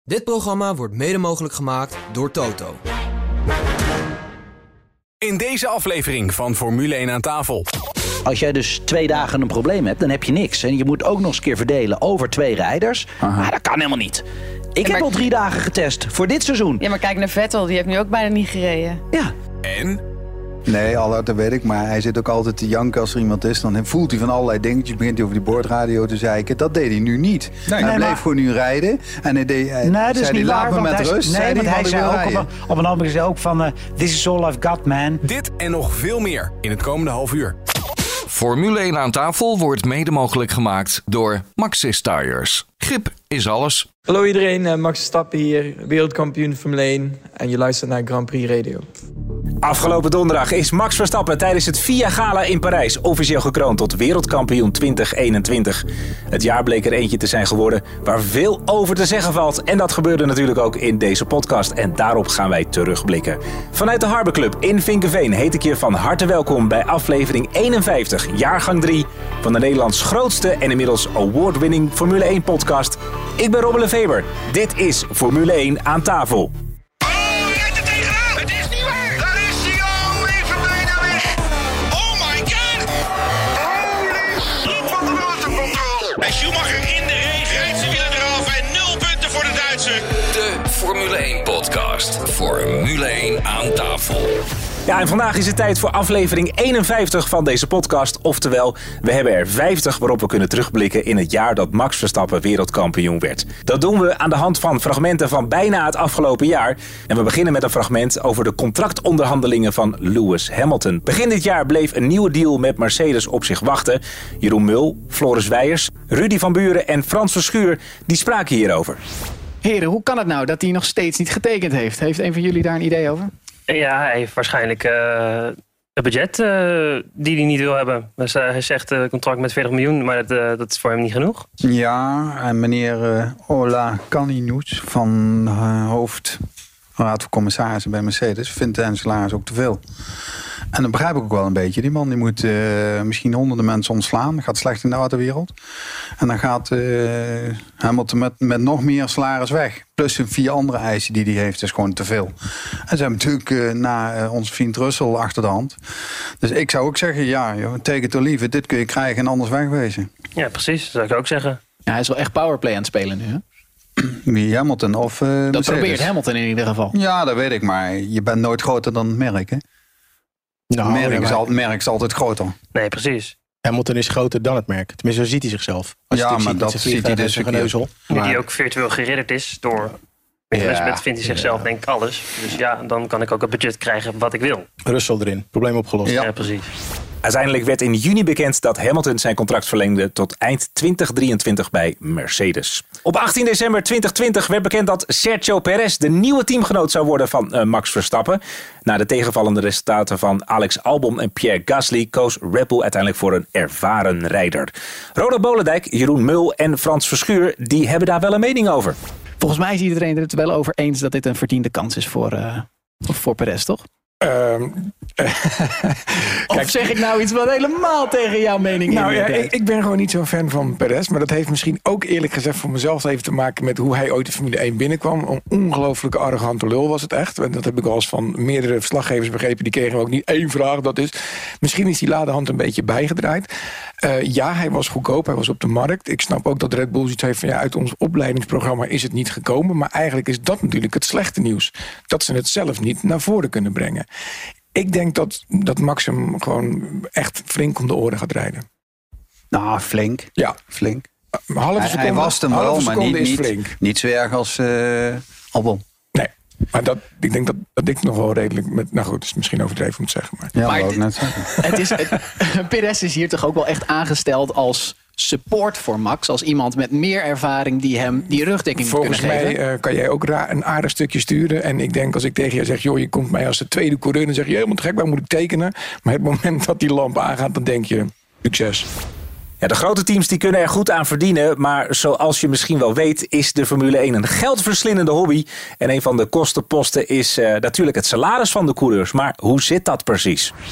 Dit programma wordt mede mogelijk gemaakt door Toto. In deze aflevering van Formule 1 aan tafel. Als jij dus 2 dagen een probleem hebt, dan heb je niks. En je moet ook nog eens een keer verdelen over 2 rijders. Maar dat kan helemaal niet. Ik heb al 3 dagen getest voor dit seizoen. Ja, maar kijk naar Vettel, die heeft nu ook bijna niet gereden. Ja. En? Nee, dat weet ik. Maar hij zit ook altijd te janken als er iemand is. Dan voelt hij van allerlei dingetjes. Begint hij over die boordradio te zeiken. Dat deed hij nu niet. Hij bleef gewoon nu rijden. En hij deed, dat is niet waar. Laat me met rust. Nee, want hij zei ook op een moment ook van... This is all I've got, man. Dit en nog veel meer in het komende half uur. Formule 1 aan tafel wordt mede mogelijk gemaakt door Maxxis Tires. Grip is alles. Hallo iedereen, Max Verstappen hier, wereldkampioen Formule 1 en je luistert naar Grand Prix Radio. Afgelopen donderdag is Max Verstappen tijdens het FIA Gala in Parijs officieel gekroond tot wereldkampioen 2021. Het jaar bleek er eentje te zijn geworden waar veel over te zeggen valt. En dat gebeurde natuurlijk ook in deze podcast en daarop gaan wij terugblikken. Vanuit de Harbor Club in Vinkeveen heet ik je van harte welkom bij aflevering 51, jaargang 3 van de Nederlands grootste en inmiddels award-winning Formule 1 podcast. Ik ben Robbe Lefeber. Dit is Formule 1 aan tafel. En Schumacher in de regen, rijdt zijn wielen eraf en 0 punten voor de Duitser. De Formule 1 podcast. Formule 1 aan tafel. Ja, en vandaag is het tijd voor aflevering 51 van deze podcast. Oftewel, we hebben er 50 waarop we kunnen terugblikken in het jaar dat Max Verstappen wereldkampioen werd. Dat doen we aan de hand van fragmenten van bijna het afgelopen jaar. En we beginnen met een fragment over de contractonderhandelingen van Lewis Hamilton. Begin dit jaar bleef een nieuwe deal met Mercedes op zich wachten. Jeroen Mul, Floris Wijers, Rudy van Buren en Frans Verschuur die spraken hierover. Heren, hoe kan het nou dat hij nog steeds niet getekend heeft? Heeft een van jullie daar een idee over? Ja, hij heeft waarschijnlijk een budget die hij niet wil hebben. Dus, hij zegt contract met 40 miljoen, maar dat is voor hem niet genoeg. Ja, en meneer Ola Kaninous van hoofdraad van commissarissen bij Mercedes vindt zijn salaris ook te veel. En dat begrijp ik ook wel een beetje. Die man die moet misschien honderden mensen ontslaan. Dat gaat slecht in de autowereld. En dan gaat Hamilton met nog meer salaris weg. Plus 4 andere eisen die hij heeft. Dat is gewoon te veel. En ze hebben natuurlijk na onze vriend Russell achter de hand. Dus ik zou ook zeggen, ja, take it or leave it. Dit kun je krijgen en anders wegwezen. Ja, precies. Dat zou ik ook zeggen. Ja, hij is wel echt powerplay aan het spelen nu, hè? Wie, Hamilton of Mercedes? Dat probeert Hamilton in ieder geval. Ja, dat weet ik. Maar je bent nooit groter dan het merk, hè? Nou, het merk is altijd groter. Nee, precies. Hamilton is groter dan het merk. Tenminste, zo ziet hij zichzelf. Dat ziet hij dus Nu die ook virtueel geridderd is door vindt hij zichzelf denk ik alles. Dus ja, dan kan ik ook het budget krijgen wat ik wil. Russell erin. Probleem opgelost. Ja, precies. Uiteindelijk werd in juni bekend dat Hamilton zijn contract verlengde tot eind 2023 bij Mercedes. Op 18 december 2020 werd bekend dat Sergio Perez de nieuwe teamgenoot zou worden van Max Verstappen. Na de tegenvallende resultaten van Alex Albon en Pierre Gasly koos Red Bull uiteindelijk voor een ervaren rijder. Ronald Bolendijk, Jeroen Mul en Frans Verschuur die hebben daar wel een mening over. Volgens mij is iedereen er het wel over eens dat dit een verdiende kans is voor Perez, toch? Of zeg ik nou iets wat helemaal tegen jouw mening nou, ja, ik ben gewoon niet zo'n fan van Perez. Maar dat heeft misschien ook eerlijk gezegd voor mezelf even te maken met hoe hij ooit de Formule 1 binnenkwam. Een ongelooflijke arrogante lul was het echt. En dat heb ik al eens van meerdere verslaggevers begrepen. Die kregen ook niet 1 vraag. Dat is, misschien is die laderhand een beetje bijgedraaid. Ja, hij was goedkoop. Hij was op de markt. Ik snap ook dat Red Bull zoiets heeft van ja, uit ons opleidingsprogramma is het niet gekomen. Maar eigenlijk is dat natuurlijk het slechte nieuws. Dat ze het zelf niet naar voren kunnen brengen. Ik denk dat Max hem gewoon echt flink om de oren gaat rijden. Nou, flink. Ja. Flink. Hij was hem wel, maar niet zo erg als Albon. Nee, maar ik denk dat ik nog wel redelijk... Nou goed, het is misschien overdreven om te zeggen. Maar, ja, maar net zeggen. Perez is hier toch ook wel echt aangesteld als support voor Max. Als iemand met meer ervaring die hem die rugdekking moet kunnen geven. Volgens mij kan jij ook een aardig stukje sturen. En ik denk als ik tegen je zeg, joh, je komt mij als de tweede coureur. Dan zeg je, helemaal te gek, waar moet ik tekenen? Maar het moment dat die lamp aangaat, dan denk je, succes. Ja, de grote teams die kunnen er goed aan verdienen. Maar zoals je misschien wel weet is de Formule 1 een geldverslindende hobby. En een van de kostenposten is natuurlijk het salaris van de coureurs. Maar hoe zit dat precies?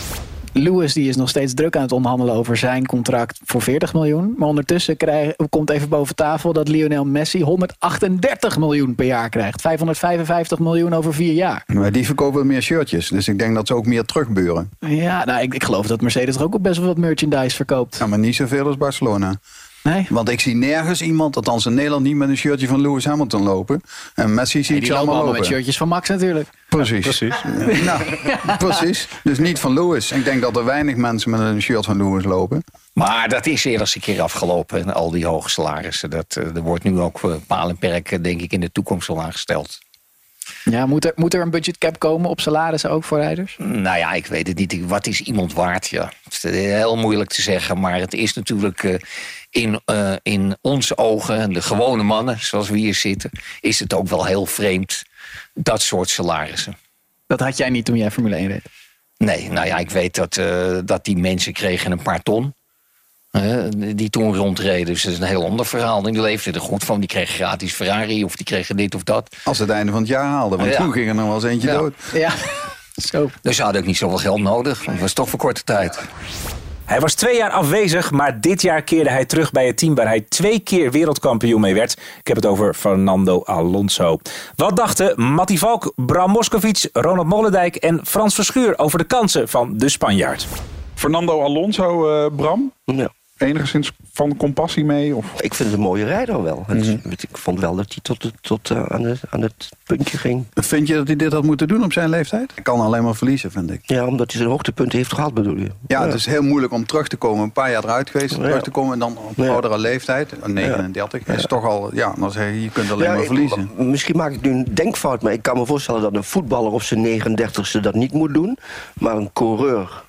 Lewis die is nog steeds druk aan het onderhandelen over zijn contract voor 40 miljoen. Maar ondertussen komt even boven tafel dat Lionel Messi 138 miljoen per jaar krijgt. 555 miljoen over 4 jaar. Maar die verkopen meer shirtjes, dus ik denk dat ze ook meer terugbeuren. Ja, nou, ik geloof dat Mercedes er ook best wel wat merchandise verkoopt. Ja, maar niet zoveel als Barcelona. Nee. Want ik zie nergens iemand, althans in Nederland, niet met een shirtje van Lewis Hamilton lopen. En Messi zie ik ze allemaal lopen. Met shirtjes van Max natuurlijk. Precies. Nou, precies. Dus niet van Lewis. Ik denk dat er weinig mensen met een shirt van Lewis lopen. Maar dat is eerst een keer afgelopen. En al die hoge salarissen. Er wordt nu ook paal en perk, denk ik, in de toekomst wel aangesteld. Ja, moet er een budgetcap komen op salarissen ook voor rijders? Nou ja, ik weet het niet. Wat is iemand waard? Ja, het is heel moeilijk te zeggen. Maar het is natuurlijk in onze ogen, de gewone mannen zoals we hier zitten, is het ook wel heel vreemd, dat soort salarissen. Dat had jij niet toen jij Formule 1 reed? Nee, nou ja, ik weet dat die mensen kregen een paar ton. Die toen rondreden. Dus dat is een heel ander verhaal. En die leefden er goed van. Die kregen gratis Ferrari of die kregen dit of dat. Als ze het einde van het jaar haalden. Want toen ging er nog wel eens eentje dood. Ja, zo. Dus ze hadden ook niet zoveel geld nodig. Want het was toch voor korte tijd. Hij was 2 jaar afwezig, maar dit jaar keerde hij terug bij het team waar hij 2 keer wereldkampioen mee werd. Ik heb het over Fernando Alonso. Wat dachten Matti Valk, Bram Moskowitz, Ronald Mollendijk en Frans Verschuur over de kansen van de Spanjaard? Fernando Alonso, Bram? Ja. Enigszins van compassie mee? Of? Ik vind het een mooie rijder wel. Ik vond wel dat hij tot aan het puntje ging. Vind je dat hij dit had moeten doen op zijn leeftijd? Hij kan alleen maar verliezen, vind ik. Ja, omdat hij zijn hoogtepunt heeft gehad, bedoel je? Ja, het is heel moeilijk om terug te komen. Een paar jaar eruit geweest om terug te komen. En dan op oudere leeftijd, 39, is toch al... Ja, dan zeg je kunt alleen maar verliezen. Misschien maak ik nu een denkfout, maar ik kan me voorstellen dat een voetballer op zijn 39ste dat niet moet doen. Maar een coureur...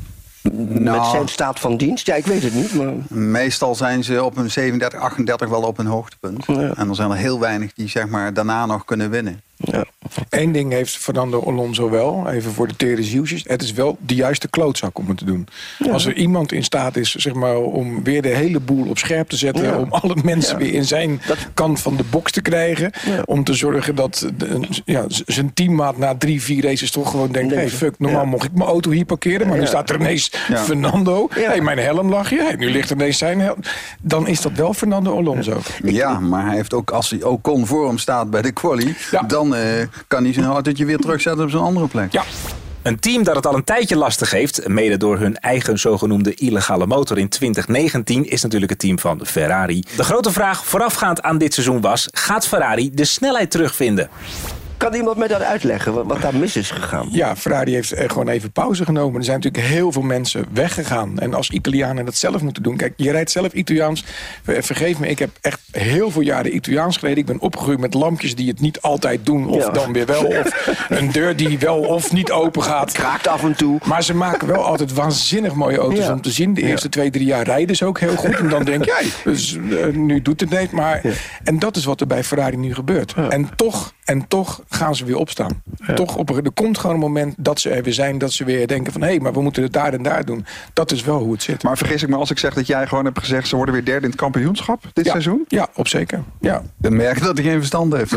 met zijn staat van dienst? Ja, ik weet het niet. Maar... Meestal zijn ze op hun 37, 38 wel op hun hoogtepunt. Ja. En er zijn er heel weinig die zeg maar daarna nog kunnen winnen. Ja. Eén ding heeft Fernando Alonso wel, even voor de tere zieltjes. Het is wel de juiste klootzak om het te doen. Ja. Als er iemand in staat is zeg maar, om weer de hele boel op scherp te zetten... Ja. Om alle mensen weer in zijn kant van de box te krijgen... Ja. Om te zorgen dat zijn teammaat na 3-4 races toch gewoon denkt... hey, fuck, normaal mocht ik mijn auto hier parkeren... maar nu staat er ineens Fernando. Ja. Hey, mijn helm lag hier. Hey, nu ligt er ineens zijn helm. Dan is dat wel Fernando Alonso. Ja, maar hij heeft ook, als hij ook conform staat bij de quali... dan kan hij zijn autootje weer terugzetten op zijn andere plek. Ja. Een team dat het al een tijdje lastig heeft, mede door hun eigen zogenoemde illegale motor in 2019, is natuurlijk het team van Ferrari. De grote vraag voorafgaand aan dit seizoen was, gaat Ferrari de snelheid terugvinden? Kan iemand mij dat uitleggen, wat daar mis is gegaan? Ja, Ferrari heeft gewoon even pauze genomen. Er zijn natuurlijk heel veel mensen weggegaan. En als Italianen dat zelf moeten doen... Kijk, je rijdt zelf Italiaans. Vergeef me, ik heb echt heel veel jaren Italiaans gereden. Ik ben opgegroeid met lampjes die het niet altijd doen. Of dan weer wel. Of een deur die wel of niet open gaat. Kraakt af en toe. Maar ze maken wel altijd waanzinnig mooie auto's om te zien. De eerste 2-3 jaar rijden ze ook heel goed. En dan denk jij, dus nu doet het niet. Maar, en dat is wat er bij Ferrari nu gebeurt. Ja. En toch gaan ze weer opstaan. Ja. Er komt gewoon een moment dat ze er weer zijn... dat ze weer denken van... hé, maar we moeten het daar en daar doen. Dat is wel hoe het zit. Maar vergis ik me als ik zeg dat jij gewoon hebt gezegd... ze worden weer derde in het kampioenschap dit seizoen? Ja, op zeker. Ja. Dan merk je dat hij geen verstand heeft.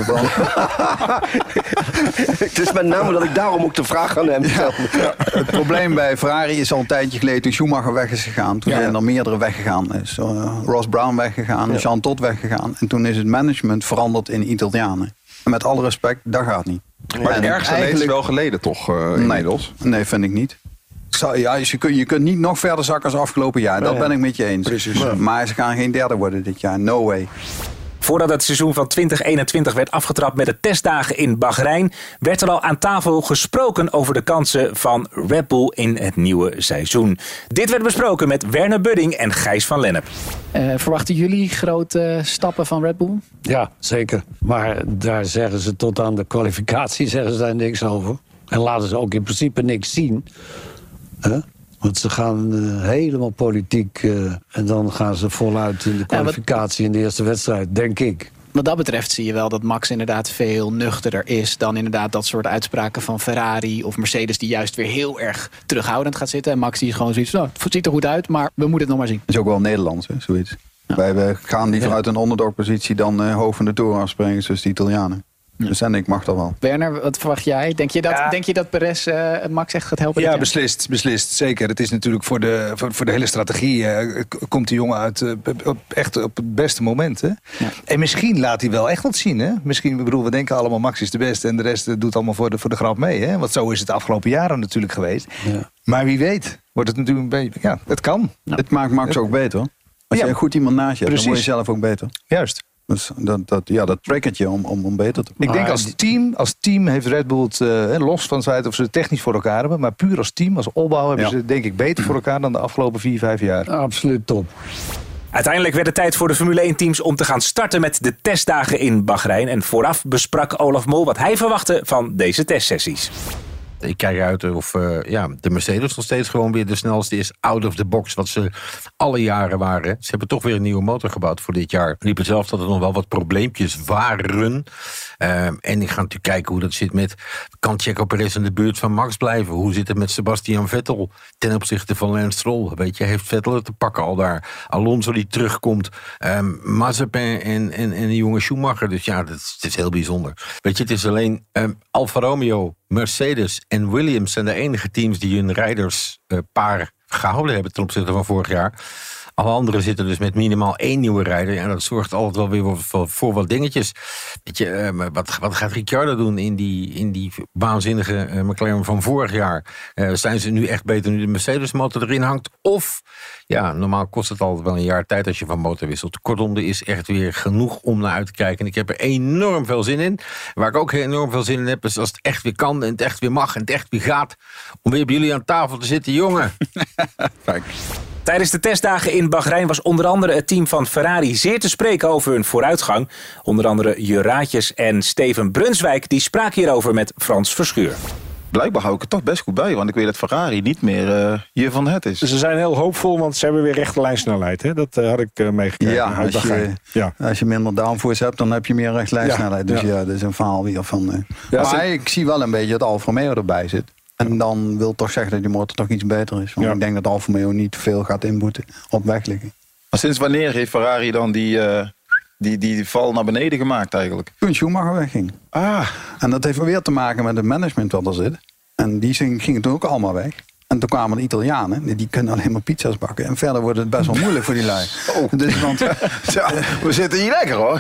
Het is met name dat ik daarom ook de vraag aan hem stel. Ja. Het probleem bij Ferrari is al een tijdje geleden... toen Schumacher weg is gegaan. Toen zijn er meerdere weggegaan. Is Ross Brown weggegaan, Jean Todt weggegaan. En toen is het management veranderd in Italianen. Met alle respect, dat gaat niet. Maar het ergste leed is wel geleden toch inmiddels? Nee, vind ik niet. Ja, dus je kunt niet nog verder zakken als afgelopen jaar. Dat ben ik met je eens. Precies. Maar ze gaan geen derde worden dit jaar. No way. Voordat het seizoen van 2021 werd afgetrapt met de testdagen in Bahrein, werd er al aan tafel gesproken over de kansen van Red Bull in het nieuwe seizoen. Dit werd besproken met Werner Budding en Gijs van Lennep. Verwachten jullie grote stappen van Red Bull? Ja, zeker. Maar daar zeggen ze tot aan de kwalificatie zeggen ze daar niks over. En laten ze ook in principe niks zien. Want ze gaan helemaal politiek en dan gaan ze voluit in de kwalificatie in de eerste wedstrijd, denk ik. Wat dat betreft zie je wel dat Max inderdaad veel nuchterder is dan inderdaad dat soort uitspraken van Ferrari of Mercedes die juist weer heel erg terughoudend gaat zitten. En Max die is gewoon zoiets, nou, het ziet er goed uit, maar we moeten het nog maar zien. Dat is ook wel Nederlands, hè, zoiets. Ja. Wij gaan liever uit een onderdogpositie dan hoog van de toren afspringen, zoals de Italianen. Dus en ik mag dat wel. Werner, wat verwacht jij? Denk je dat Perez Max echt gaat helpen? Ja, beslist. Zeker. Het is natuurlijk voor de hele strategie komt die jongen uit echt op het beste moment. Hè? Ja. En misschien laat hij wel echt wat zien. Hè? Misschien, we denken allemaal Max is de beste en de rest doet allemaal voor de grap mee. Hè? Want zo is het de afgelopen jaren natuurlijk geweest. Ja. Maar wie weet wordt het natuurlijk een beetje... Ja, het kan. Ja. Het maakt Max ook beter. Als je goed iemand naast je hebt, dan word je zelf ook beter. Juist. Dus dat triggert je om beter te worden. Ik denk als team heeft Red Bull het los van het feit of ze het technisch voor elkaar hebben. Maar puur als team, als opbouw hebben ze denk ik beter voor elkaar dan de afgelopen 4-5 jaar. Absoluut top. Uiteindelijk werd het tijd voor de Formule 1-teams om te gaan starten met de testdagen in Bahrein. En vooraf besprak Olaf Mol wat hij verwachtte van deze testsessies. Ik kijk uit of de Mercedes nog steeds gewoon weer de snelste is out of the box. Wat ze alle jaren waren. Ze hebben toch weer een nieuwe motor gebouwd voor dit jaar. Ik riep zelf dat er nog wel wat probleempjes waren. En ik ga natuurlijk kijken hoe dat zit met... Kan Checo Perez in de buurt van Max blijven? Hoe zit het met Sebastian Vettel ten opzichte van Lance Stroll? Weet je, heeft Vettel het te pakken al daar? Alonso die terugkomt. Mazepin en de jonge Schumacher. Dus ja, het is heel bijzonder. Weet je, het is alleen Alfa Romeo, Mercedes en Williams zijn de enige teams die hun rijderspaar gehouden hebben ten opzichte van vorig jaar. Alle anderen zitten dus met minimaal 1 nieuwe rijder. En dat zorgt altijd wel weer voor wat dingetjes. Weet je, wat gaat Ricciardo doen in die waanzinnige McLaren van vorig jaar? Zijn ze nu echt beter nu de Mercedes motor erin hangt? Of, ja, normaal kost het altijd wel een jaar tijd als je van motor wisselt. Kortom, er is echt weer genoeg om naar uit te kijken. En ik heb er enorm veel zin in. Waar ik ook enorm veel zin in heb, is als het echt weer kan en het echt weer mag en het echt weer gaat. Om weer bij jullie aan tafel te zitten, jongen. Kijk. Tijdens de testdagen in Bahrein was onder andere het team van Ferrari zeer te spreken over hun vooruitgang. Onder andere Juraatjes en Steven Brunswijk die spraken hierover met Frans Verschuur. Blijkbaar hou ik het toch best goed bij, want ik weet dat Ferrari niet meer hiervan het is. Ze zijn heel hoopvol, want ze hebben weer rechte lijnsnelheid. Hè? Dat had ik meegekregen. Als je minder downforce hebt, dan heb je meer rechtlijnsnelheid. Dus dat is een verhaal weer van... maar ik zie wel een beetje dat Alfa Romeo erbij zit. En dan wil toch zeggen dat die motor toch iets beter is. Want ik denk dat Alfa Romeo niet veel gaat inboeten op wegliggen. Maar sinds wanneer heeft Ferrari dan die val naar beneden gemaakt eigenlijk? Toen Schumacher wegging. En dat heeft weer te maken met het management wat er zit. En die gingen toen ook allemaal weg. En toen kwamen de Italianen, die kunnen alleen maar pizza's bakken. En verder wordt het best wel moeilijk voor die lui. Dus, want, we zitten hier lekker hoor.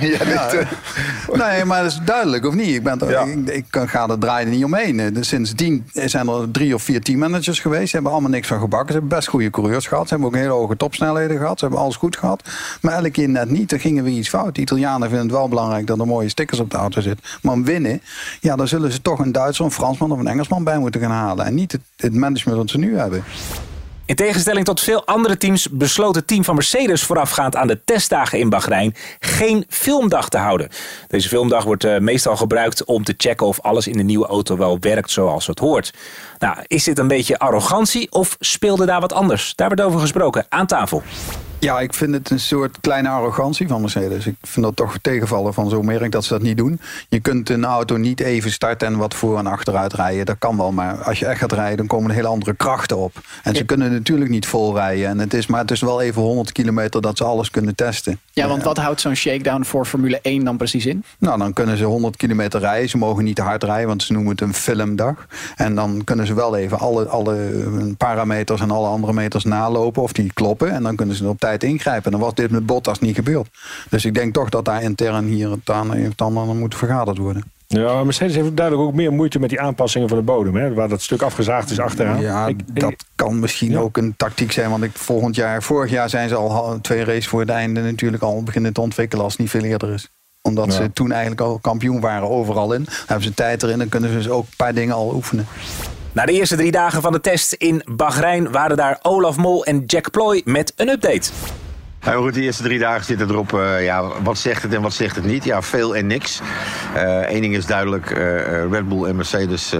Nee, maar dat is duidelijk, of niet? Ik ga er draaien niet omheen. Dus sindsdien zijn er 3 of 4 teammanagers geweest. Ze hebben allemaal niks van gebakken. Ze hebben best goede coureurs gehad. Ze hebben ook hele hoge topsnelheden gehad. Ze hebben alles goed gehad. Maar elke keer net niet. Er ging weer iets fout. De Italianen vinden het wel belangrijk dat er mooie stickers op de auto zitten. Maar om winnen, dan zullen ze toch een Duitser, een Fransman of een Engelsman bij moeten gaan halen. En niet het management dat ze nu hebben. In tegenstelling tot veel andere teams besloot het team van Mercedes voorafgaand aan de testdagen in Bahrein geen filmdag te houden. Deze filmdag wordt meestal gebruikt om te checken of alles in de nieuwe auto wel werkt zoals het hoort. Nou, is dit een beetje arrogantie of speelde daar wat anders? Daar werd over gesproken aan tafel. Ja, ik vind het een soort kleine arrogantie van Mercedes. Ik vind dat toch tegenvallen van zo'n merk dat ze dat niet doen. Je kunt een auto niet even starten en wat voor en achteruit rijden. Dat kan wel, maar als je echt gaat rijden, dan komen er hele andere krachten op. En ze kunnen natuurlijk niet vol rijden. En het is wel even 100 kilometer dat ze alles kunnen testen. Ja, want wat houdt zo'n shakedown voor Formule 1 dan precies in? Nou, dan kunnen ze 100 kilometer rijden. Ze mogen niet te hard rijden, want ze noemen het een filmdag. En dan kunnen ze wel even alle parameters en alle andere meters nalopen of die kloppen. En dan kunnen ze op tijd ingrijpen. En dan was dit met Bottas niet gebeurd. Dus ik denk toch dat daar intern hier het dan moet vergaderd worden. Ja, maar Mercedes heeft duidelijk ook meer moeite met die aanpassingen van de bodem. Hè, waar dat stuk afgezaagd is achteraan. Ja, dat kan misschien ook een tactiek zijn. Want vorig jaar zijn ze al 2 races voor het einde natuurlijk al beginnen te ontwikkelen als het niet veel eerder is. Omdat ze toen eigenlijk al kampioen waren overal in. Dan hebben ze tijd erin en kunnen ze dus ook een paar dingen al oefenen. Na de eerste 3 dagen van de test in Bahrein waren daar Olaf Mol en Jack Ploy met een update. Ja, goed, de eerste 3 dagen zitten erop, wat zegt het en wat zegt het niet? Ja, veel en niks. Eén ding is duidelijk, Red Bull en Mercedes,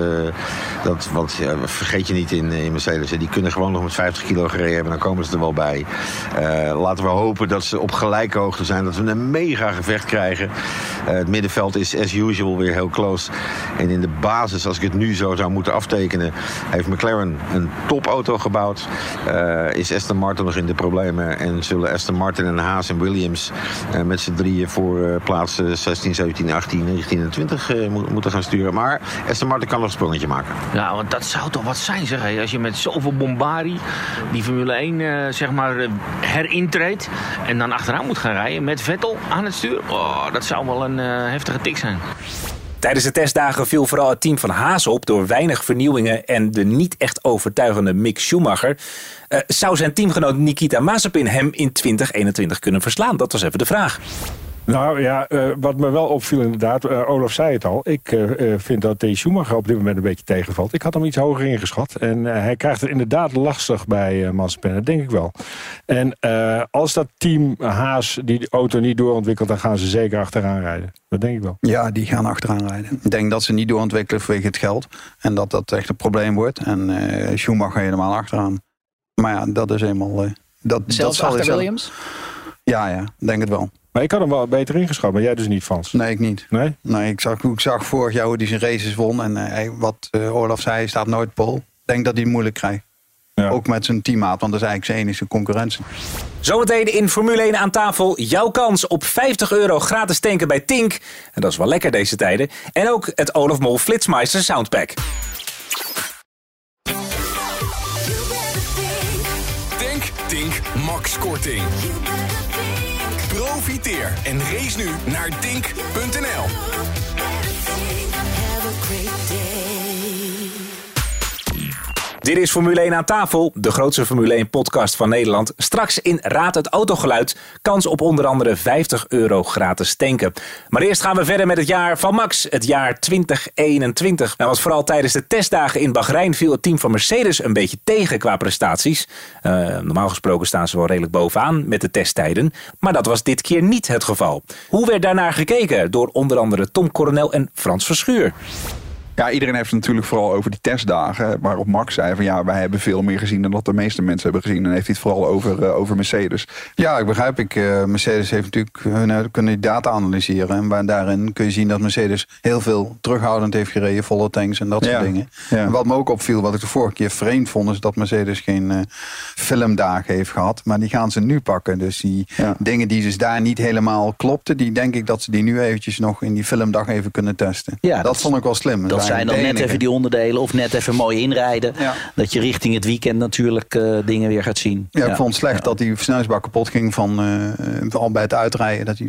vergeet je niet in Mercedes. Die kunnen gewoon nog met 50 kilo gereden hebben, dan komen ze er wel bij. Laten we hopen dat ze op gelijke hoogte zijn, dat we een mega gevecht krijgen. Het middenveld is as usual weer heel close. En in de basis, als ik het nu zo zou moeten aftekenen, heeft McLaren een topauto gebouwd. Is Aston Martin nog in de problemen en zullen Aston Martin en Haas en Williams met z'n drieën voor plaatsen 16, 17, 18, 19 en 20 moeten gaan sturen. Maar Aston Martin kan nog een sprongetje maken. Ja, want dat zou toch wat zijn, zeg. Als je met zoveel bombardie die Formule 1 herintreedt en dan achteraan moet gaan rijden met Vettel aan het stuur. Oh, dat zou wel een heftige tik zijn. Tijdens de testdagen viel vooral het team van Haas op door weinig vernieuwingen en de niet echt overtuigende Mick Schumacher. Zou zijn teamgenoot Nikita Mazepin hem in 2021 kunnen verslaan? Dat was even de vraag. Nou ja, wat me wel opviel inderdaad, Olaf zei het al. Ik vind dat de Schumacher op dit moment een beetje tegenvalt. Ik had hem iets hoger ingeschat. En hij krijgt het inderdaad lastig bij Mazepin, dat denk ik wel. En als dat team Haas die auto niet doorontwikkelt, dan gaan ze zeker achteraan rijden. Dat denk ik wel. Ja, die gaan achteraan rijden. Ik denk dat ze niet doorontwikkelen vanwege het geld. En dat echt een probleem wordt. En Schumacher helemaal achteraan. Maar ja, dat is eenmaal... Zelfs achter Williams? Ja, denk het wel. Maar ik had hem wel beter ingeschat, maar jij dus niet, Frans? Nee, ik niet. Nee? Nee, ik zag vorig jaar hoe hij zijn races won. En wat Olaf zei, hij staat nooit pole. Ik denk dat hij het moeilijk krijgt. Ja. Ook met zijn teammaat, want dat is eigenlijk zijn enige concurrentie. Zometeen in Formule 1 aan tafel. Jouw kans op €50 gratis tanken bij Tink. En dat is wel lekker deze tijden. En ook het Olaf Mol Flitsmeister Soundpack. Tink Max Korting. Profiteer en race nu naar tink.nl. Dit is Formule 1 aan tafel, de grootste Formule 1 podcast van Nederland. Straks in Raad het Autogeluid. Kans op onder andere €50 gratis tanken. Maar eerst gaan we verder met het jaar van Max, het jaar 2021. Want vooral tijdens de testdagen in Bahrein viel het team van Mercedes een beetje tegen qua prestaties. Normaal gesproken staan ze wel redelijk bovenaan met de testtijden. Maar dat was dit keer niet het geval. Hoe werd daarnaar gekeken door onder andere Tom Coronel en Frans Verschuur? Ja, iedereen heeft het natuurlijk vooral over die testdagen. Waarop Max zei van ja, wij hebben veel meer gezien dan dat de meeste mensen hebben gezien. En heeft hij het vooral over Mercedes. Ja, ik begrijp. Mercedes heeft natuurlijk kunnen die data analyseren. En daarin kun je zien dat Mercedes heel veel terughoudend heeft gereden. Volle tanks en dat soort dingen. Ja. En wat me ook opviel, wat ik de vorige keer vreemd vond, is dat Mercedes geen filmdagen heeft gehad. Maar die gaan ze nu pakken. Dus die dingen die dus daar niet helemaal klopten, die denk ik dat ze die nu eventjes nog in die filmdag even kunnen testen. Ja, dat vond ik wel slim. Dat zijn dan net even die onderdelen of net even mooi inrijden. Ja. Dat je richting het weekend natuurlijk dingen weer gaat zien. Ja, ik vond het slecht dat die versnellingsbak kapot ging al bij het uitrijden. Dat hij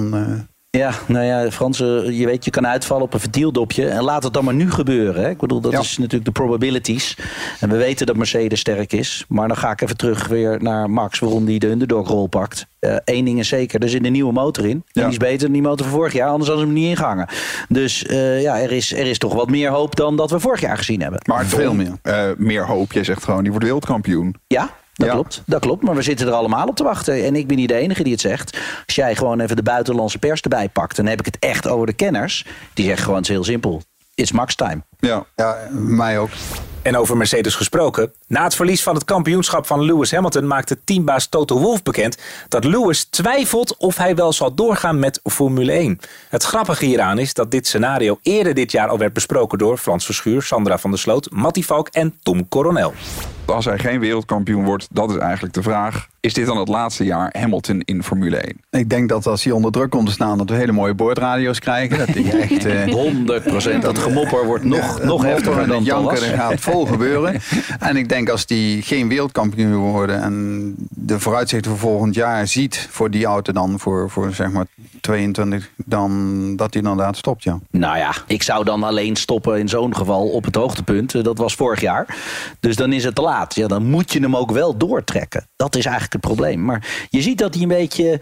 Ja, nou ja, Frans, je weet, je kan uitvallen op een ventieldopje. En laat het dan maar nu gebeuren. Hè? Ik bedoel, dat is natuurlijk de probabilities. En we weten dat Mercedes sterk is. Maar dan ga ik even terug weer naar Max, waarom die de underdog-rol pakt. Eén ding is zeker, er zit een nieuwe motor in. En die is beter dan die motor van vorig jaar, anders hadden ze hem niet ingehangen. Dus er is toch wat meer hoop dan dat we vorig jaar gezien hebben. Maar veel meer. Meer hoop, jij zegt gewoon, die wordt wereldkampioen. Ja. Dat klopt, maar we zitten er allemaal op te wachten. En ik ben niet de enige die het zegt. Als jij gewoon even de buitenlandse pers erbij pakt, dan heb ik het echt over de kenners. Die zeggen gewoon, het is heel simpel. It's Max time. Ja, mij ook. En over Mercedes gesproken. Na het verlies van het kampioenschap van Lewis Hamilton maakte teambaas Toto Wolff bekend dat Lewis twijfelt of hij wel zal doorgaan met Formule 1. Het grappige hieraan is dat dit scenario eerder dit jaar al werd besproken door Frans Verschuur, Sandra van der Sloot, Matty Valk en Tom Coronel. Als hij geen wereldkampioen wordt, dat is eigenlijk de vraag. Is dit dan het laatste jaar Hamilton in Formule 1? Ik denk dat als hij onder druk komt te staan, dat we hele mooie boordradio's krijgen. Dat hij echt 100%. Dat gemopper wordt nog heftiger dan janken. Er gaat vol gebeuren. En ik denk als hij geen wereldkampioen wil worden en de vooruitzichten voor volgend jaar ziet voor die auto dan voor zeg maar 22, dan dat hij inderdaad stopt, ja. Nou ja, ik zou dan alleen stoppen in zo'n geval op het hoogtepunt. Dat was vorig jaar. Dus dan is het te laat. Ja, dan moet je hem ook wel doortrekken. Dat is eigenlijk het probleem. Maar je ziet dat hij een beetje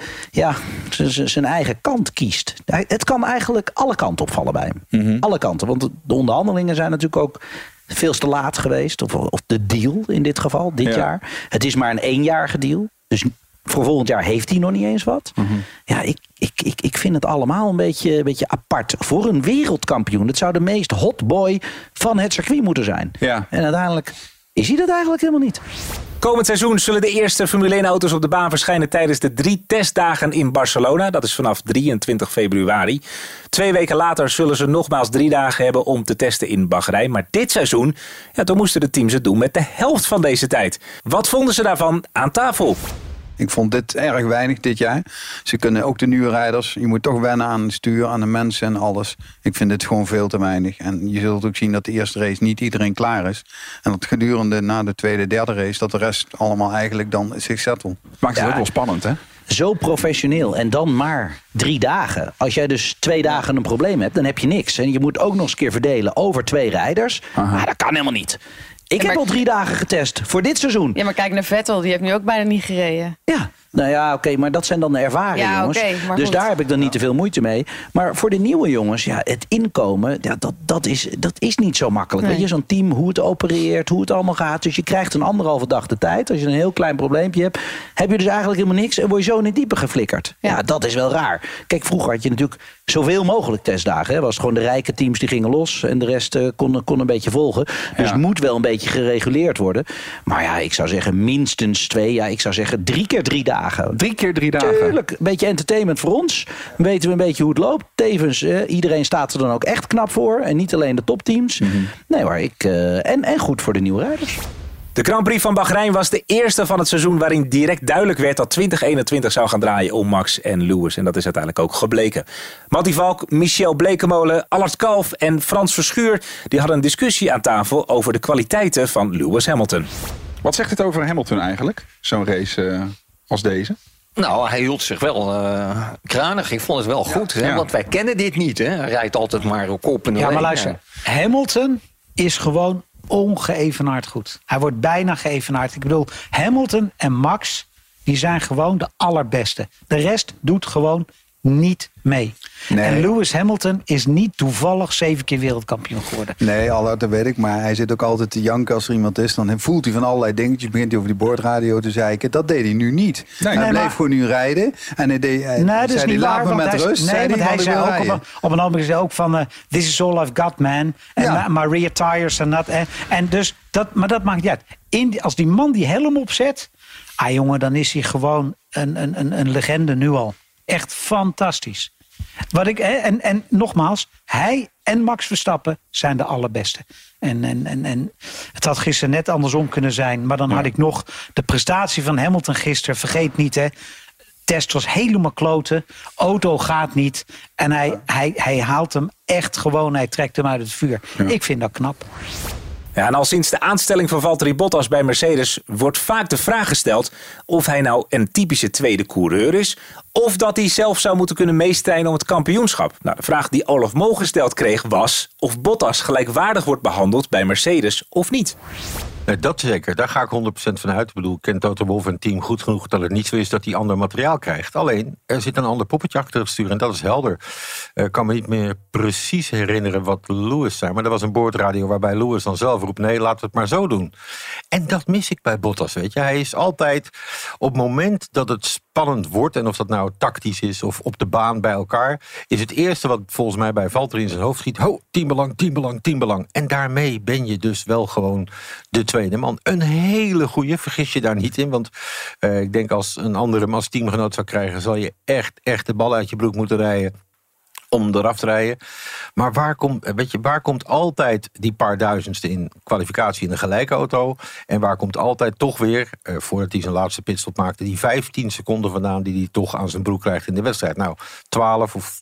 zijn eigen kant kiest. Het kan eigenlijk alle kanten opvallen bij hem. Mm-hmm. Alle kanten. Want de onderhandelingen zijn natuurlijk ook veel te laat geweest. Of de deal in dit geval, dit jaar. Het is maar een eenjarige deal. Dus voor volgend jaar heeft hij nog niet eens wat. Mm-hmm. Ja, ik vind het allemaal een beetje apart. Voor een wereldkampioen. Het zou de meest hot boy van het circuit moeten zijn. Ja. En uiteindelijk is hij dat eigenlijk helemaal niet. Komend seizoen zullen de eerste Formule 1-auto's op de baan verschijnen tijdens de 3 testdagen in Barcelona. Dat is vanaf 23 februari. 2 weken later zullen ze nogmaals 3 dagen hebben om te testen in Bahrein. Maar dit seizoen, toen moesten de teams het doen met de helft van deze tijd. Wat vonden ze daarvan aan tafel? Ik vond dit erg weinig dit jaar. Ze kunnen ook de nieuwe rijders. Je moet toch wennen aan het stuur, aan de mensen en alles. Ik vind dit gewoon veel te weinig. En je zult ook zien dat de eerste race niet iedereen klaar is. En dat gedurende na de tweede, derde race, dat de rest allemaal eigenlijk dan zich settelt. Maakt het ook wel spannend, hè? Zo professioneel en dan maar 3 dagen. Als jij dus 2 dagen een probleem hebt, dan heb je niks. En je moet ook nog eens een keer verdelen over 2 rijders. Maar dat kan helemaal niet. Ik heb al 3 dagen getest voor dit seizoen. Ja, maar kijk naar Vettel, die heeft nu ook bijna niet gereden. Ja, nou ja, oké, maar dat zijn dan de ervaringen, jongens. Maar dus goed. daar heb ik dan niet te veel moeite mee. Maar voor de nieuwe jongens, ja, het inkomen, ja, dat is niet zo makkelijk. Nee. Weet je, zo'n team, hoe het opereert, hoe het allemaal gaat. Dus je krijgt een 1,5 dag de tijd. Als je een heel klein probleempje hebt, heb je dus eigenlijk helemaal niks en word je zo in het diepe geflikkerd. Ja, dat is wel raar. Kijk, vroeger had je natuurlijk zoveel mogelijk testdagen. Hè. Was gewoon de rijke teams die gingen los en de rest kon een beetje volgen. Dus het moet wel een beetje gereguleerd worden. Maar ja, ik zou zeggen minstens 2. Ja, ik zou zeggen 3 keer 3 dagen. 3 keer 3 dagen? Tuurlijk, een beetje entertainment voor ons. Dan weten we een beetje hoe het loopt. Tevens, iedereen staat er dan ook echt knap voor. En niet alleen de topteams. Nee hoor, en goed voor de nieuwe rijders. De Grand Prix van Bahrein was de eerste van het seizoen waarin direct duidelijk werd dat 2021 zou gaan draaien om Max en Lewis. En dat is uiteindelijk ook gebleken. Mattie Valk, Michel Blekemolen, Allard Kalf en Frans Verschuur die hadden een discussie aan tafel over de kwaliteiten van Lewis Hamilton. Wat zegt het over Hamilton eigenlijk, zo'n race als deze? Nou, hij hield zich wel kranig. Ik vond het wel goed, hè? Want wij kennen dit niet. Hè? Hij rijdt altijd maar op kop en Ja, maar luister. Hamilton is gewoon ongeëvenaard goed. Hij wordt bijna geëvenaard. Ik bedoel, Hamilton en Max, die zijn gewoon de allerbeste. De rest doet gewoon niet mee. Nee. En Lewis Hamilton is niet toevallig 7 keer wereldkampioen geworden. Nee, dat weet ik. Maar hij zit ook altijd te janken als er iemand is. Dan voelt hij van allerlei dingetjes. Begint hij over die boordradio te zeiken. Dat deed hij nu niet. Hij bleef gewoon nu rijden. En hij deed, nee, dat is niet waar. Want hij zei ook op een moment ook van... this is all I've got, man. En Maria tires en dat. En dus, maar dat maakt niet uit. Als die man die helm opzet... jongen, dan is hij gewoon een legende nu al. Echt fantastisch. En nogmaals, hij en Max Verstappen zijn de allerbeste. En het had gisteren net andersom kunnen zijn. Maar dan had ik nog de prestatie van Hamilton gisteren. Vergeet niet, hè. Test was helemaal kloten. Auto gaat niet. En hij haalt hem echt gewoon. Hij trekt hem uit het vuur. Ja. Ik vind dat knap. Ja, en al sinds de aanstelling van Valtteri Bottas bij Mercedes wordt vaak de vraag gesteld of hij nou een typische tweede coureur is of dat hij zelf zou moeten kunnen meestrijden om het kampioenschap. Nou, de vraag die Olaf Mol gesteld kreeg was of Bottas gelijkwaardig wordt behandeld bij Mercedes of niet. Nee, dat zeker, daar ga ik 100% van uit. Ik bedoel, ik ken Toto Wolff en het team goed genoeg dat het niet zo is dat hij ander materiaal krijgt. Alleen, er zit een ander poppetje achter het stuur en dat is helder. Ik kan me niet meer precies herinneren wat Lewis zei, maar er was een boordradio waarbij Lewis dan zelf roept, nee, laten we het maar zo doen. En dat mis ik bij Bottas, weet je. Hij is altijd, op het moment dat het spannend wordt, en of dat nou tactisch is of op de baan bij elkaar, is het eerste wat volgens mij bij Valtteri in zijn hoofd schiet, teambelang. En daarmee ben je dus wel gewoon de tweede man. Een hele goeie, vergis je daar niet in, want ik denk als een andere hem als teamgenoot zou krijgen, zal je echt de bal uit je broek moeten rijden om eraf te rijden. Maar waar komt altijd die paar duizendste in kwalificatie in een gelijke auto? En waar komt altijd toch weer, voordat hij zijn laatste pitstop maakte, die 15 seconden vandaan die hij toch aan zijn broek krijgt in de wedstrijd? Nou, 12 of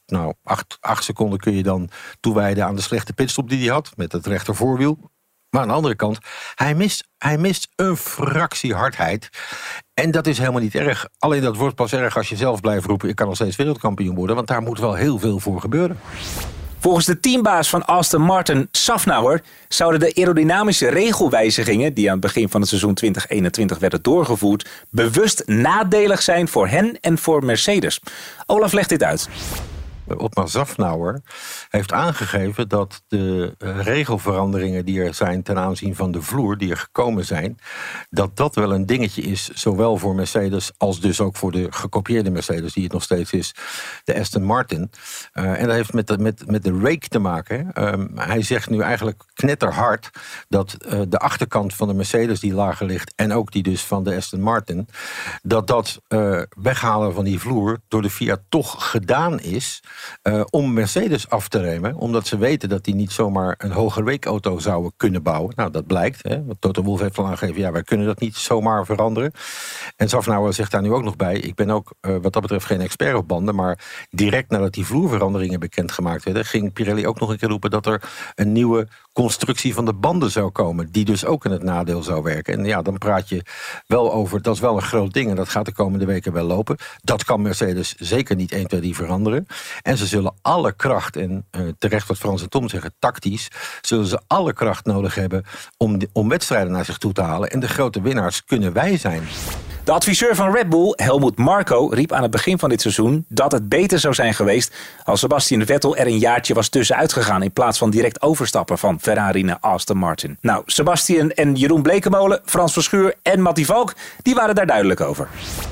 8 seconden kun je dan toewijden aan de slechte pitstop die hij had met het rechter voorwiel. Maar aan de andere kant, hij mist een fractie hardheid. En dat is helemaal niet erg. Alleen dat wordt pas erg als je zelf blijft roepen, ik kan nog steeds wereldkampioen worden, want daar moet wel heel veel voor gebeuren. Volgens de teambaas van Aston Martin, Safnauer, zouden de aerodynamische regelwijzigingen die aan het begin van het seizoen 2021 werden doorgevoerd, bewust nadelig zijn voor hen en voor Mercedes. Olaf legt dit uit. Otmar Szafnauer heeft aangegeven dat de regelveranderingen die er zijn ten aanzien van de vloer, die er gekomen zijn, dat wel een dingetje is, zowel voor Mercedes als dus ook voor de gekopieerde Mercedes, die het nog steeds is, de Aston Martin. En dat heeft met de rake te maken. Hij zegt nu eigenlijk knetterhard dat de achterkant van de Mercedes die lager ligt en ook die dus van de Aston Martin, dat weghalen van die vloer door de FIA toch gedaan is om Mercedes af te remmen, omdat ze weten dat die niet zomaar een hoge rakeauto zouden kunnen bouwen. Nou, dat blijkt. Hè? Want Toto Wolff heeft al aangegeven, ja, wij kunnen dat niet zomaar veranderen. En Szafnauer zegt daar nu ook nog bij, ik ben ook wat dat betreft geen expert op banden, maar direct nadat die vloerveranderingen bekendgemaakt werden, ging Pirelli ook nog een keer roepen dat er een nieuwe constructie van de banden zou komen, die dus ook in het nadeel zou werken. En ja, dan praat je wel over, dat is wel een groot ding en dat gaat de komende weken wel lopen. Dat kan Mercedes zeker niet 1, 2, 3 veranderen. En ze zullen alle kracht, en terecht wat Frans en Tom zeggen, tactisch, zullen ze alle kracht nodig hebben om wedstrijden naar zich toe te halen. En de grote winnaars kunnen wij zijn. De adviseur van Red Bull, Helmut Marko, riep aan het begin van dit seizoen dat het beter zou zijn geweest als Sebastian Vettel er een jaartje was tussenuit gegaan in plaats van direct overstappen van Ferrari naar Aston Martin. Nou, Sebastian en Jeroen Blekemolen, Frans Verschuur en Mattie Valk, die waren daar duidelijk over.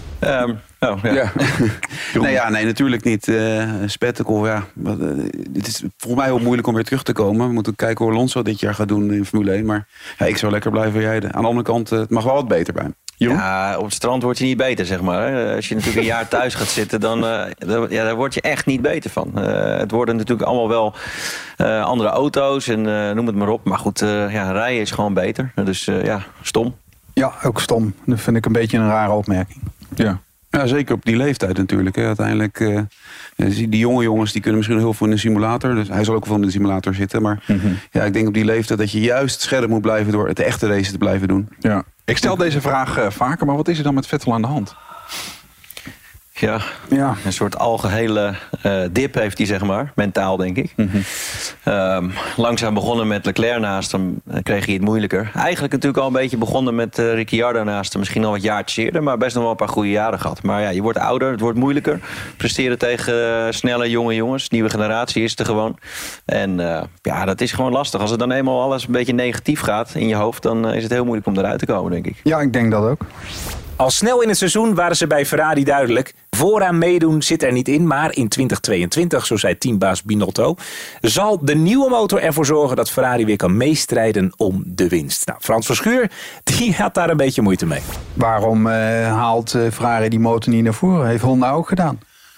Nee, natuurlijk niet. Spectacle, ja. Het is volgens mij heel moeilijk om weer terug te komen. We moeten kijken hoe Alonso dit jaar gaat doen in Formule 1. Maar ja, ik zou lekker blijven rijden. Aan de andere kant, het mag wel wat beter bij hem. Ja, op het strand word je niet beter, zeg maar. Als je natuurlijk een jaar thuis gaat zitten, dan daar word je echt niet beter van. Het worden natuurlijk allemaal wel andere auto's en noem het maar op. Maar goed, rijden is gewoon beter. Dus stom. Ja, ook stom. Dat vind ik een beetje een rare opmerking. Ja. Ja, zeker op die leeftijd natuurlijk. Hè. Uiteindelijk, die jonge jongens die kunnen misschien heel veel in de simulator. Dus hij zal ook wel in de simulator zitten. Maar ja, ik denk op die leeftijd dat je juist scherp moet blijven door het echte race te blijven doen. Ja. Ik stel deze vraag vaker, maar wat is er dan met Vettel aan de hand? Ja, een soort algehele dip heeft hij, zeg maar. Mentaal, denk ik. Langzaam begonnen met Leclerc naast hem, kreeg hij het moeilijker. Eigenlijk natuurlijk al een beetje begonnen met Ricciardo naast hem. Misschien al wat jaartjes eerder, maar best nog wel een paar goede jaren gehad. Maar ja, je wordt ouder, het wordt moeilijker. Presteren tegen snelle jonge jongens. Nieuwe generatie is er gewoon. En dat is gewoon lastig. Als het dan eenmaal alles een beetje negatief gaat in je hoofd, dan is het heel moeilijk om eruit te komen, denk ik. Ja, ik denk dat ook. Al snel in het seizoen waren ze bij Ferrari duidelijk. Vooraan meedoen zit er niet in, maar in 2022, zo zei teambaas Binotto, zal de nieuwe motor ervoor zorgen dat Ferrari weer kan meestrijden om de winst. Nou, Frans Verschuur, die had daar een beetje moeite mee. Waarom haalt Ferrari die motor niet naar voren? Heeft Honda ook gedaan.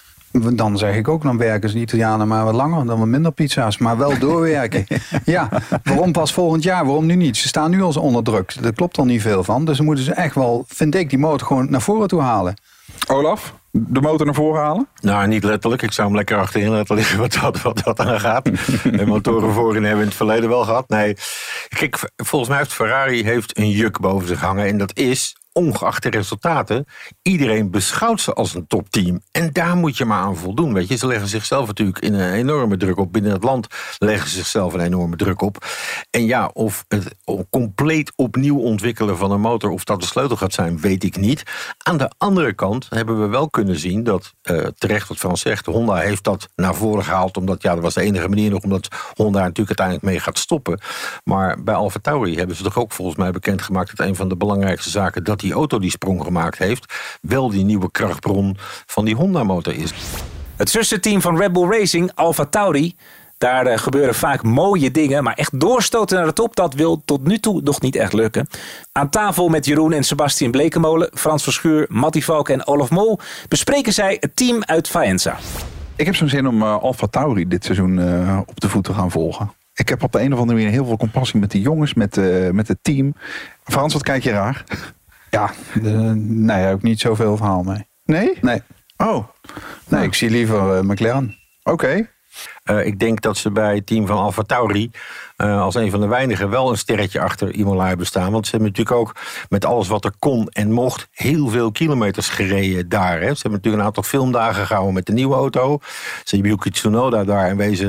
Dan zeg ik ook, dan werken ze de Italianen maar wat langer, dan wat minder pizza's, maar wel doorwerken. Ja, waarom pas volgend jaar? Waarom nu niet? Ze staan nu al onder druk. Daar klopt al niet veel van. Dus dan moeten ze echt wel, vind ik, die motor gewoon naar voren toe halen. Olaf, de motor naar voren halen? Nou, niet letterlijk. Ik zou hem lekker achterin laten liggen wat dat aan gaat. De motoren voorin hebben we in het verleden wel gehad. Nee, kijk, volgens mij heeft Ferrari een juk boven zich hangen. En dat is, ongeacht de resultaten, iedereen beschouwt ze als een topteam. En daar moet je maar aan voldoen. Weet je, ze leggen zichzelf natuurlijk in een enorme druk op. Binnen het land leggen ze zichzelf een enorme druk op. En ja, of het compleet opnieuw ontwikkelen van een motor, of dat de sleutel gaat zijn, weet ik niet. Aan de andere kant hebben we wel kunnen zien dat, terecht wat Frans zegt, Honda heeft dat naar voren gehaald, omdat dat was de enige manier nog, omdat Honda natuurlijk uiteindelijk mee gaat stoppen. Maar bij AlphaTauri hebben ze toch ook volgens mij bekendgemaakt dat een van de belangrijkste zaken, dat die auto die sprong gemaakt heeft, wel die nieuwe krachtbron van die Honda-motor is. Het zusterteam van Red Bull Racing, AlphaTauri, daar gebeuren vaak mooie dingen, maar echt doorstoten naar de top, dat wil tot nu toe nog niet echt lukken. Aan tafel met Jeroen en Sebastian Blekemolen, Frans Verschuur, Mattie Valk en Olaf Mol bespreken zij het team uit Faenza. Ik heb zo'n zin om AlphaTauri dit seizoen op de voet te gaan volgen. Ik heb op de een of andere manier heel veel compassie met die jongens, met het team. Frans, wat kijk je raar? Ja, nee, ook niet zoveel verhaal mee. Nee? Nee. Oh. Nee, ik zie liever McLaren. Oké. Ik denk dat ze bij het team van AlphaTauri als een van de weinigen wel een sterretje achter Imola hebben staan. Want ze hebben natuurlijk ook met alles wat er kon en mocht heel veel kilometers gereden daar. Hè. Ze hebben natuurlijk een aantal filmdagen gehouden met de nieuwe auto. Ze hebben Yuki Tsunoda daar en wezen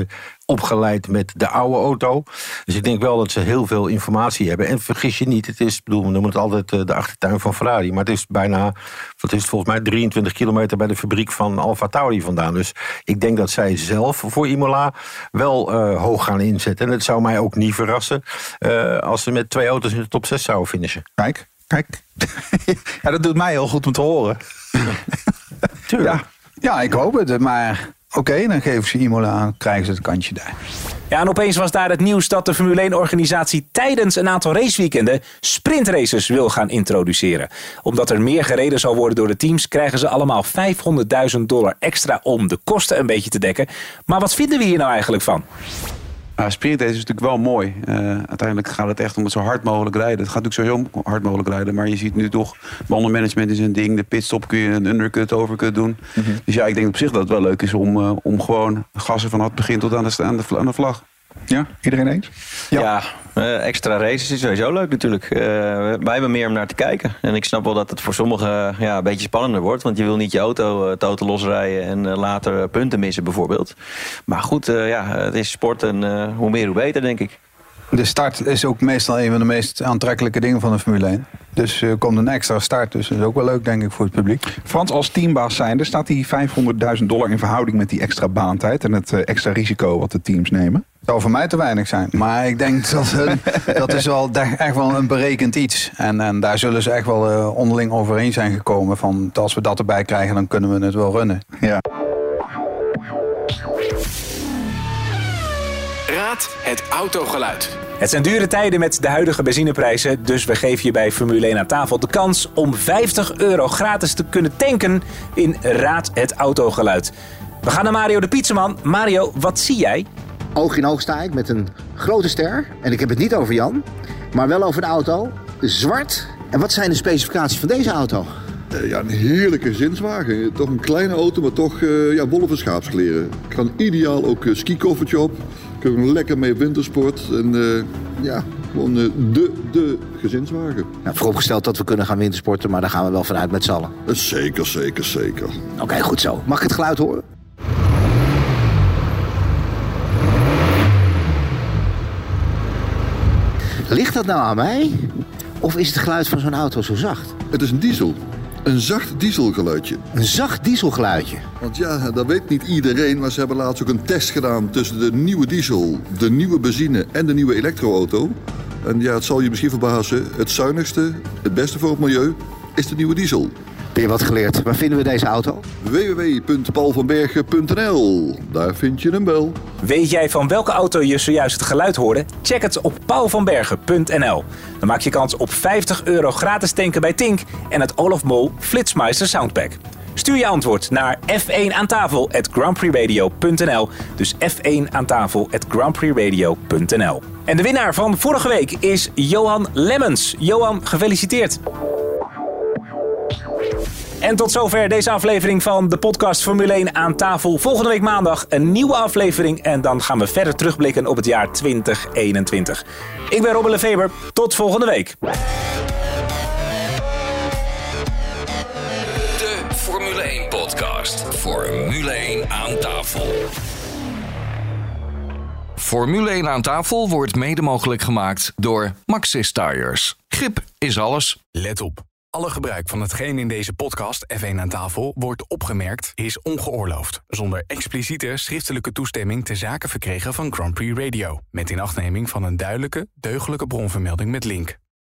opgeleid met de oude auto. Dus ik denk wel dat ze heel veel informatie hebben. En vergis je niet, we noemen het altijd de achtertuin van Ferrari. Maar het is bijna, volgens mij 23 kilometer bij de fabriek van AlphaTauri vandaan. Dus ik denk dat zij zelf voor Imola wel hoog gaan inzetten. En het zou mij ook niet verrassen als ze met 2 auto's in de top 6 zouden finishen. Kijk. Ja, dat doet mij heel goed om te horen. Tuurlijk. Ja, ik hoop het. Maar oké, dan geven ze Imola aan, krijgen ze het kantje daar. Ja, en opeens was daar het nieuws dat de Formule 1-organisatie tijdens een aantal raceweekenden sprintraces wil gaan introduceren. Omdat er meer gereden zal worden door de teams, krijgen ze allemaal $500.000 extra om de kosten een beetje te dekken. Maar wat vinden we hier nou eigenlijk van? Sprintrace is natuurlijk wel mooi. Uiteindelijk gaat het echt om het zo hard mogelijk rijden. Het gaat natuurlijk sowieso hard mogelijk rijden. Maar je ziet nu toch, bandenmanagement is een ding. De pitstop kun je een undercut, overcut doen. Mm-hmm. Dus ja, ik denk op zich dat het wel leuk is om gewoon gassen van het begin tot aan de vlag. Ja, iedereen eens? Ja, extra races is sowieso leuk natuurlijk. Wij hebben meer om naar te kijken. En ik snap wel dat het voor sommigen een beetje spannender wordt. Want je wil niet je auto totaal losrijden en later punten missen bijvoorbeeld. Maar goed, het is sport en hoe meer hoe beter, denk ik. De start is ook meestal een van de meest aantrekkelijke dingen van de Formule 1. Dus er komt een extra start, dus dat is ook wel leuk, denk ik, voor het publiek. Frans, als teambaas zijnde, staat die $500.000 in verhouding met die extra baantijd en het extra risico wat de teams nemen? Het zou voor mij te weinig zijn. Maar ik denk dat is wel echt wel een berekend iets. En daar zullen ze echt wel onderling overeen zijn gekomen. Van als we dat erbij krijgen, dan kunnen we het wel runnen. Ja. Raad het autogeluid. Het zijn dure tijden met de huidige benzineprijzen. Dus we geven je bij Formule 1 aan tafel de kans om €50 gratis te kunnen tanken in Raad het autogeluid. We gaan naar Mario de Pizzaman. Mario, wat zie jij? Oog in oog sta ik met een grote ster. En ik heb het niet over Jan, maar wel over de auto. Zwart. En wat zijn de specificaties van deze auto? Een heerlijke gezinswagen. Toch een kleine auto, maar toch wollen van schaapskleren. Kan ideaal ook skikoffertje op. Kunnen we lekker mee wintersport. En gewoon de gezinswagen. Nou, vooropgesteld dat we kunnen gaan wintersporten, maar daar gaan we wel vanuit met z'n allen. Zeker. Oké, goed zo. Mag ik het geluid horen? Ligt dat nou aan mij? Of is het geluid van zo'n auto zo zacht? Het is een diesel. Een zacht dieselgeluidje. Een zacht dieselgeluidje? Want ja, dat weet niet iedereen, maar ze hebben laatst ook een test gedaan tussen de nieuwe diesel, de nieuwe benzine en de nieuwe elektroauto. En ja, het zal je misschien verbazen, het zuinigste, het beste voor het milieu, is de nieuwe diesel. Ben je wat geleerd? Waar vinden we deze auto? www.paulvanbergen.nl. Daar vind je hem wel. Weet jij van welke auto je zojuist het geluid hoorde? Check het op paulvanbergen.nl. Dan maak je kans op €50 gratis tanken bij Tink en het Olaf Mol Flitsmeister Soundpack. Stuur je antwoord naar f1aantafel@grandprixradio.nl. Dus f1aantafel@grandprixradio.nl. En de winnaar van vorige week is Johan Lemmens. Johan, gefeliciteerd. En tot zover deze aflevering van de podcast Formule 1 aan tafel. Volgende week maandag een nieuwe aflevering. En dan gaan we verder terugblikken op het jaar 2021. Ik ben Robin Lefeber. Tot volgende week. De Formule 1 podcast. Formule 1 aan tafel. Formule 1 aan tafel wordt mede mogelijk gemaakt door Maxxis Tires. Grip is alles. Let op. Alle gebruik van hetgeen in deze podcast F1 aan tafel wordt opgemerkt is ongeoorloofd. Zonder expliciete schriftelijke toestemming ter zake verkregen van Grand Prix Radio. Met inachtneming van een duidelijke, deugdelijke bronvermelding met link.